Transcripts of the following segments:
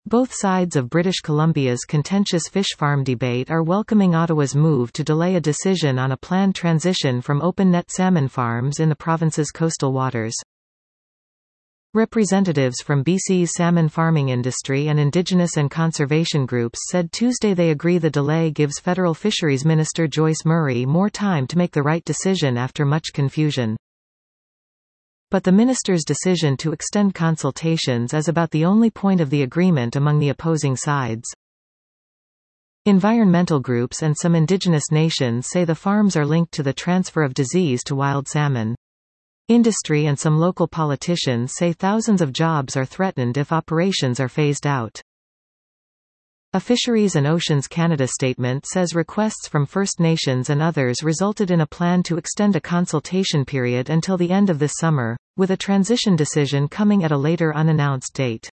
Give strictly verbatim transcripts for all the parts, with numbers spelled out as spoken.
Both sides of British Columbia's contentious fish farm debate are welcoming Ottawa's move to delay a decision on a planned transition from open-net salmon farms in the province's coastal waters. Representatives from B C's salmon farming industry and Indigenous and conservation groups said Tuesday they agree the delay gives Federal Fisheries Minister Joyce Murray more time to make the right decision after much confusion. But the minister's decision to extend consultations is about the only point of the agreement among the opposing sides. Environmental groups and some indigenous nations say the farms are linked to the transfer of disease to wild salmon. Industry and some local politicians say thousands of jobs are threatened if operations are phased out. A Fisheries and Oceans Canada statement says requests from First Nations and others resulted in a plan to extend a consultation period until the end of this summer, with a transition decision coming at a later unannounced date.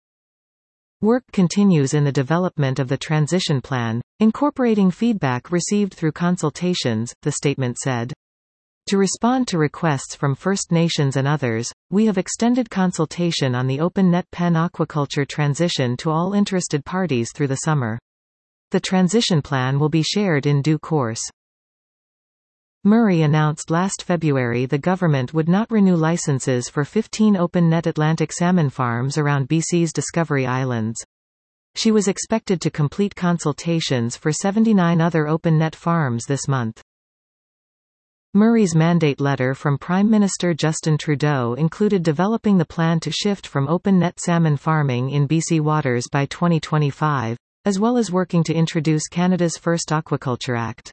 Work continues in the development of the transition plan, incorporating feedback received through consultations, the statement said. To respond to requests from First Nations and others, we have extended consultation on the open-net pen aquaculture transition to all interested parties through the summer. The transition plan will be shared in due course. Murray announced last February the government would not renew licenses for fifteen open-net Atlantic salmon farms around B C's Discovery Islands. She was expected to complete consultations for seventy-nine other open-net farms this month. Murray's mandate letter from Prime Minister Justin Trudeau included developing the plan to shift from open-net salmon farming in B C waters by twenty twenty-five, as well as working to introduce Canada's first Aquaculture Act.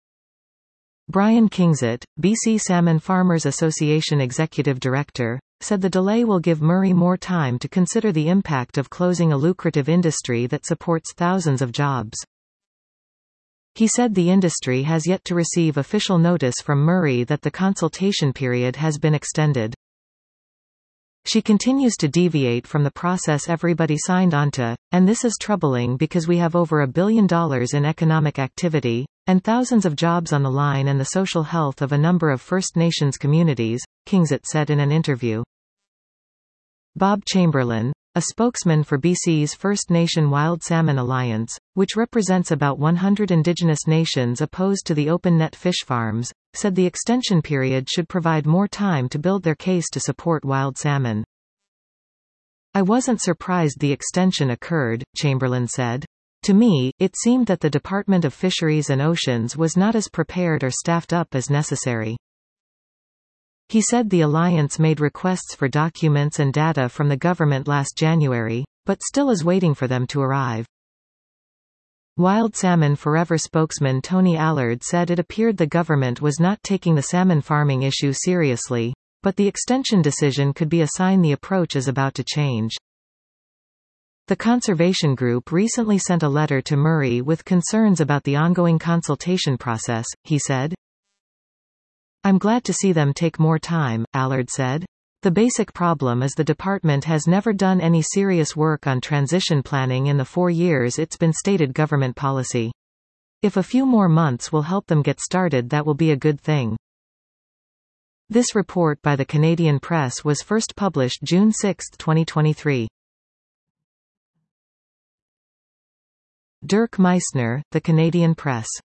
Brian Kingsit, B C Salmon Farmers Association Executive Director, said the delay will give Murray more time to consider the impact of closing a lucrative industry that supports thousands of jobs. He said the industry has yet to receive official notice from Murray that the consultation period has been extended. She continues to deviate from the process everybody signed onto, and this is troubling because we have over a billion dollars in economic activity, and thousands of jobs on the line and the social health of a number of First Nations communities, Kingsit said in an interview. Bob Chamberlain, a spokesman for B C's First Nation Wild Salmon Alliance, which represents about one hundred Indigenous nations opposed to the open-net fish farms, said the extension period should provide more time to build their case to support wild salmon. I wasn't surprised the extension occurred, Chamberlain said. To me, it seemed that the Department of Fisheries and Oceans was not as prepared or staffed up as necessary. He said the alliance made requests for documents and data from the government last January, but still is waiting for them to arrive. Wild Salmon Forever spokesman Tony Allard said it appeared the government was not taking the salmon farming issue seriously, but the extension decision could be a sign the approach is about to change. The conservation group recently sent a letter to Murray with concerns about the ongoing consultation process, he said. I'm glad to see them take more time, Allard said. The basic problem is the department has never done any serious work on transition planning in the four years it's been stated government policy. If a few more months will help them get started, that will be a good thing. This report by the Canadian Press was first published June sixth, twenty twenty-three. Dirk Meissner, The Canadian Press.